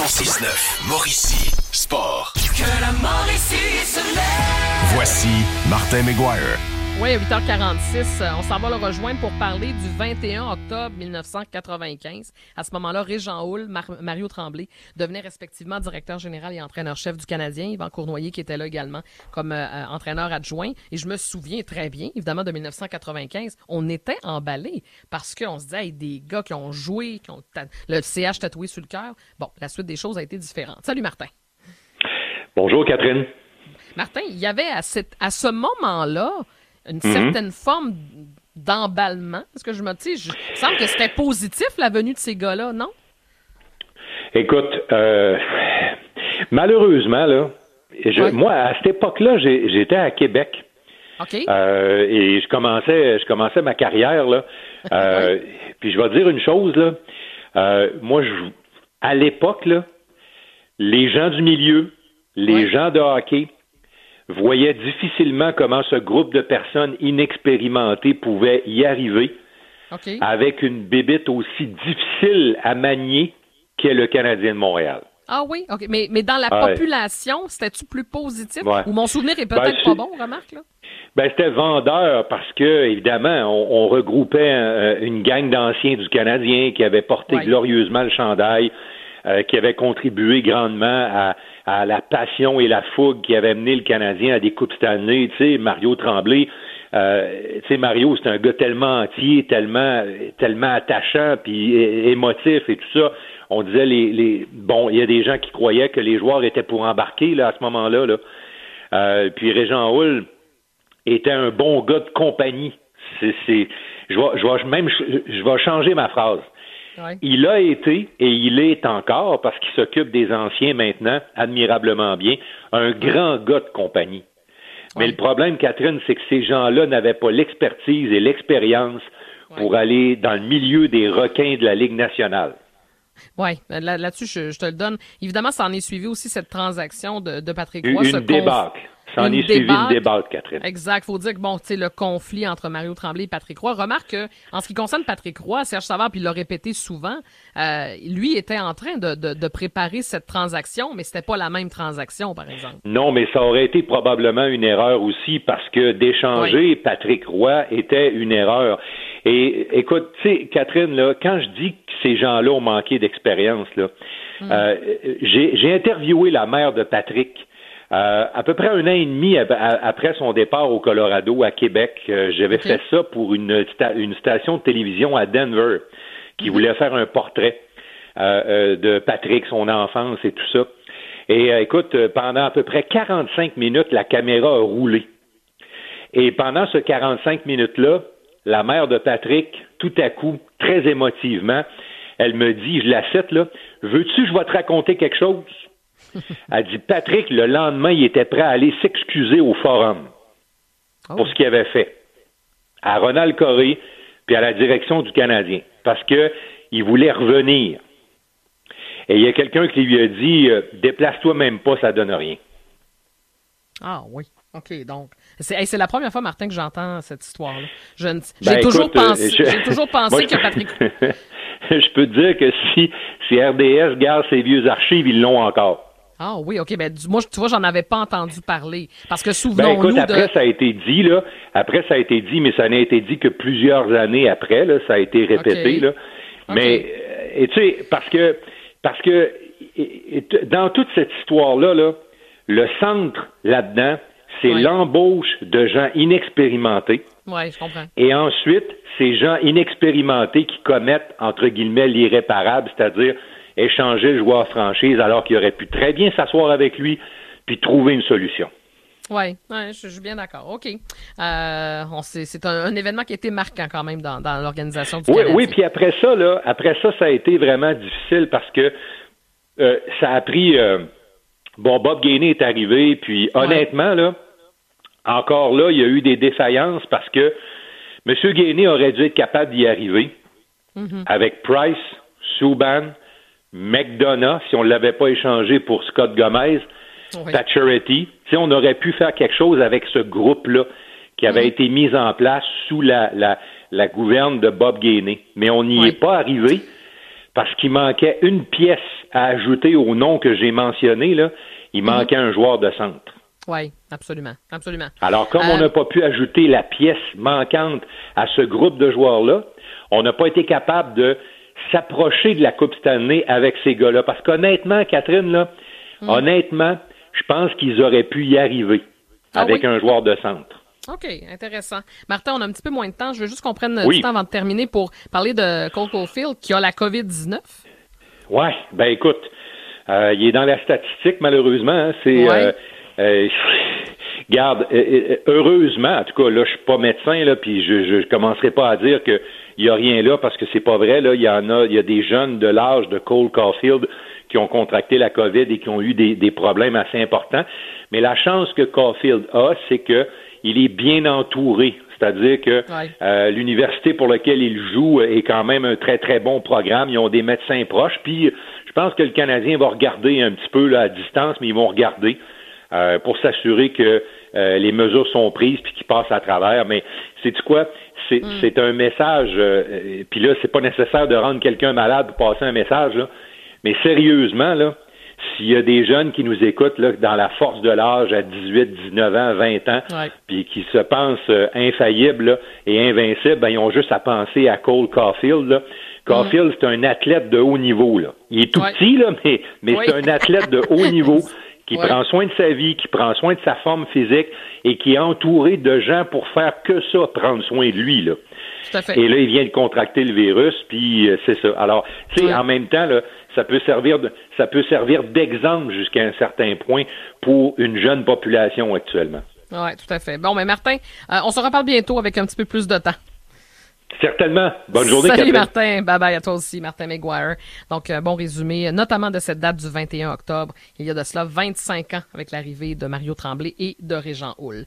106.9 Mauricie Sport. Que la Mauricie se lève. Voici Martin McGuire. Oui, à 8h46, on s'en va le rejoindre pour parler du 21 octobre 1995. À ce moment-là, Régent Houle, Mario Tremblay devenaient respectivement directeur général et entraîneur-chef du Canadien. Yvan Cournoyer qui était là également comme entraîneur adjoint. Et je me souviens très bien, évidemment, de 1995. On était emballés parce qu'on se disait, hey, des gars qui ont joué, qui ont le CH tatoué sur le cœur. Bon, la suite des choses a été différente. Salut Martin. Bonjour Catherine. Martin, il y avait à ce moment-là une certaine forme d'emballement. Est-ce que je me dis, il me semble que c'était positif la venue de ces gars-là, non? Écoute, malheureusement, là, moi, à cette époque-là, j'étais à Québec. OK. Et je commençais ma carrière, là. Puis je vais te dire une chose, là. Moi, à l'époque, là, les gens du milieu, les gens de hockey, voyait difficilement comment ce groupe de personnes inexpérimentées pouvait y arriver avec une bébite aussi difficile à manier qu'est le Canadien de Montréal. Ah oui? OK. Mais dans la population, c'était-tu plus positif? Ouais. Ou mon souvenir est peut-être pas bon, remarque, là? Ben, c'était vendeur parce que, évidemment, on regroupait une gang d'anciens du Canadien qui avaient porté glorieusement le chandail, qui avaient contribué grandement à la passion et la fougue qui avait mené le Canadien à des Coupes Stanley. Tu sais, Mario Tremblay, tu sais, Mario, c'est un gars tellement entier, tellement attachant, puis émotif et tout ça. On disait bon, il y a des gens qui croyaient que les joueurs étaient pour embarquer là à ce moment-là. Là. Puis Régent Houle était un bon gars de compagnie. Je vais changer ma phrase. Ouais. Il a été, et il est encore, parce qu'il s'occupe des anciens maintenant, admirablement bien, un grand gars de compagnie. Mais le problème, Catherine, c'est que ces gens-là n'avaient pas l'expertise et l'expérience pour aller dans le milieu des requins de la Ligue nationale. Oui, là-dessus, je te le donne. Évidemment, ça en est suivi aussi cette transaction de Patrick Roy. Une débâcle. Ça en est suivi une débâcle, Catherine. Exact. Faut dire que, bon, tu sais, le conflit entre Mario Tremblay et Patrick Roy. Remarque que, en ce qui concerne Patrick Roy, Serge Savard, puis il l'a répété souvent, lui était en train de préparer cette transaction, mais c'était pas la même transaction, par exemple. Non, mais ça aurait été probablement une erreur aussi, parce que d'échanger Patrick Roy était une erreur. Et écoute, tu sais, Catherine, là, quand je dis que ces gens-là ont manqué d'expérience, là, j'ai interviewé la mère de Patrick à peu près 1 an et demi après son départ au Colorado, à Québec. J'avais fait ça pour une station de télévision à Denver qui voulait faire un portrait de Patrick, son enfance et tout ça. Et écoute, pendant à peu près 45 minutes, la caméra a roulé. Et pendant ce 45 minutes-là, la mère de Patrick, tout à coup, très émotivement, elle me dit, je la cite, là, « Veux-tu que je vais te raconter quelque chose? » Elle dit, Patrick, le lendemain, il était prêt à aller s'excuser au Forum pour ce qu'il avait fait. À Ronald Coré, puis à la direction du Canadien, parce que il voulait revenir. Et il y a quelqu'un qui lui a dit, déplace-toi même pas, ça donne rien. Ah oui. OK, donc, c'est la première fois, Martin, que j'entends cette histoire-là. J'ai toujours pensé que Patrick... Je peux te dire que si RDS garde ses vieux archives, ils l'ont encore. Ah oui, OK. Ben, moi, tu vois, j'en avais pas entendu parler. Parce que souvenons-nous écoute, après, ça a été dit, là. Après, ça a été dit, mais ça n'a été dit que plusieurs années après, là. Ça a été répété, là. Mais, tu sais, parce que dans toute cette histoire-là, là, le centre là-dedans, c'est l'embauche de gens inexpérimentés. Oui, je comprends. Et ensuite, ces gens inexpérimentés qui commettent, entre guillemets, l'irréparable, c'est-à-dire échanger le joueur franchise alors qu'il aurait pu très bien s'asseoir avec lui puis trouver une solution. Oui, je suis bien d'accord. OK. C'est un événement qui a été marquant quand même dans l'organisation du Canadien. Oui, puis après ça, ça a été vraiment difficile parce que ça a pris... Bob Gainey est arrivé, puis honnêtement, là, encore là, il y a eu des défaillances parce que M. Gainey aurait dû être capable d'y arriver avec Price, Subban, McDonough, si on ne l'avait pas échangé pour Scott Gomez, Pacioretty. On aurait pu faire quelque chose avec ce groupe-là qui avait été mis en place sous la gouverne de Bob Gainey. Mais on n'y est pas arrivé parce qu'il manquait une pièce à ajouter au nom que j'ai mentionné, là. Il manquait un joueur de centre. Oui, absolument, absolument. Alors, comme on n'a pas pu ajouter la pièce manquante à ce groupe de joueurs-là, on n'a pas été capable de s'approcher de la Coupe Stanley avec ces gars-là. Parce qu'honnêtement, Catherine, là, honnêtement, je pense qu'ils auraient pu y arriver avec un joueur de centre. OK, intéressant. Martin, on a un petit peu moins de temps. Je veux juste qu'on prenne du temps avant de terminer pour parler de Cole Caulfield qui a la COVID-19. Oui, ben écoute, il est dans la statistique, malheureusement. Hein, c'est... Garde, heureusement, en tout cas, là, je suis pas médecin, là, puis je commencerai pas à dire que il y a rien là, parce que c'est pas vrai, là. Il y a des jeunes de l'âge de Cole Caulfield qui ont contracté la COVID et qui ont eu des problèmes assez importants. Mais la chance que Caulfield a, c'est que il est bien entouré. C'est-à-dire que l'université pour laquelle il joue est quand même un très, très bon programme. Ils ont des médecins proches. Puis, je pense que le Canadien va regarder un petit peu là, à distance, mais ils vont regarder pour s'assurer que les mesures sont prises puis qu'ils passent à travers. Mais sais-tu quoi? C'est un message. Puis là, c'est pas nécessaire de rendre quelqu'un malade pour passer un message. Là, mais sérieusement, là, s'il y a des jeunes qui nous écoutent là, dans la force de l'âge à 18, 19 ans, 20 ans, puis qui se pensent infaillibles là, et invincibles, ben, ils ont juste à penser à Cole Caulfield. Là. Caulfield, c'est un athlète de haut niveau. Là. Il est tout petit, là, mais c'est un athlète de haut niveau qui prend soin de sa vie, qui prend soin de sa forme physique et qui est entouré de gens pour faire que ça, prendre soin de lui. Là. Tout à fait. Et là, il vient de contracter le virus, puis c'est ça. Alors, tu sais, en même temps, là, ça peut servir d'exemple jusqu'à un certain point pour une jeune population actuellement. Oui, tout à fait. Bon, mais Martin, on se reparle bientôt avec un petit peu plus de temps. Certainement. Bonne journée, Salut Catherine. Martin. Bye-bye à toi aussi, Martin McGuire. Donc, bon résumé, notamment de cette date du 21 octobre, il y a de cela 25 ans avec l'arrivée de Mario Tremblay et de Régent Houle.